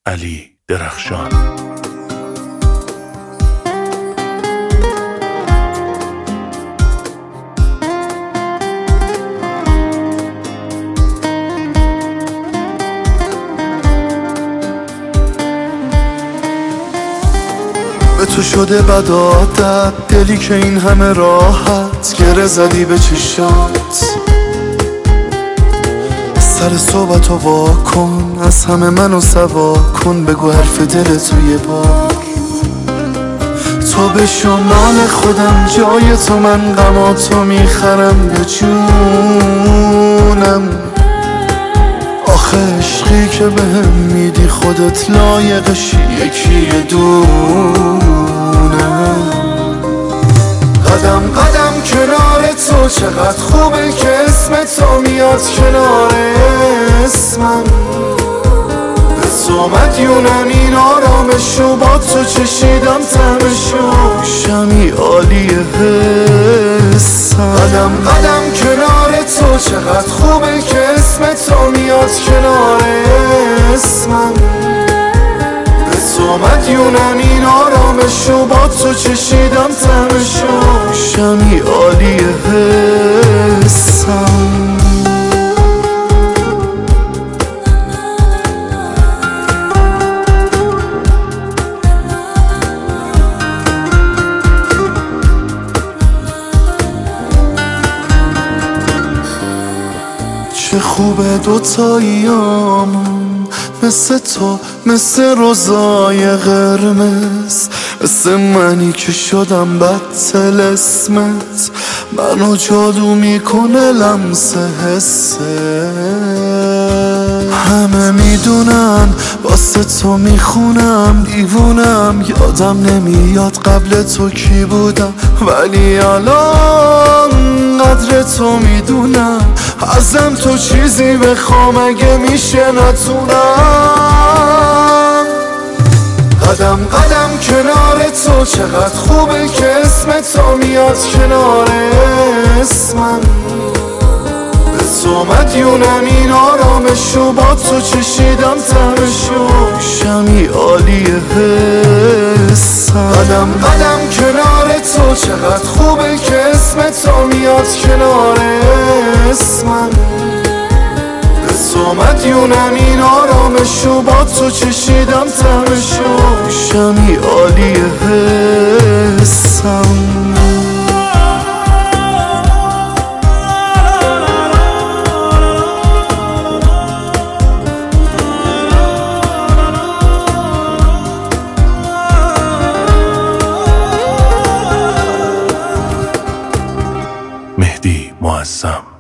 علی درخشان. به تو شده بد عادت، دلی که این همه راحت گره زدی به چشات. سر صحبتو وا کن، از همه منو سوا کن، بگو حرف دلتو یه بار. تو به شمال خودم، جای تو من غماتو میخرم به جونم. آخه عشقی که بهم میدی خودت لایقشی یکی دونم. قدم قدم کنار تو چقدر خوبه که اسم تو میاد کنار اسمم. به تو مدیونم این آرامشو، با تو چشیدم طعمشو، شمی عالی حسم. قدم قدم کنار تو چقدر خوبه که اسم تو میاد کنار اسمم. به تو مدیونم این آرامشو، با تو چشیدم طعمشو، شمی عالی حسم. چه خوبه دوتاییامون، مثل تو، مثل روزای قرمز، مثل منی که شدم بدتل اسمت. منو جادو میکنه لمس حسه. همه میدونن واسه تو میخونم، دیوونم یادم نمیاد قبل تو کی بودم، ولی الان قدر تو میدونم. ازم تو چیزی بخوام اگه میشه نتونم. قدم قدم کنار تو چقدر خوبه که اسم تو میاد کنار اسمم. به تو مدیونم این آرامشو، با تو چشیدم طعمشو، شمی عالی حسم. قدم قدم کنار تو چقدر خوبه که اسم تو میاد کنار اسمم. به تو مدیونم این آرامشو، با تو چشیدم طعمشو، شمی عالی حسم. مهدی معظم.